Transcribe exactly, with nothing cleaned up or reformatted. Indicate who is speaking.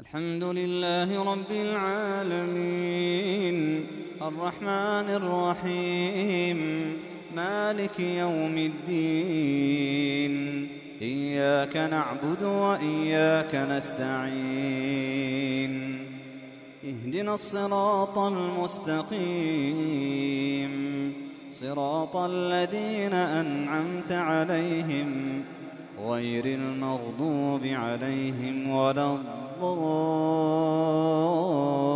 Speaker 1: الحمد لله رب العالمين الرحمن الرحيم مالك يوم الدين إياك نعبد وإياك نستعين اهدنا الصراط المستقيم صراط الذين أنعمت عليهم غير المغضوب عليهم ولا الضالين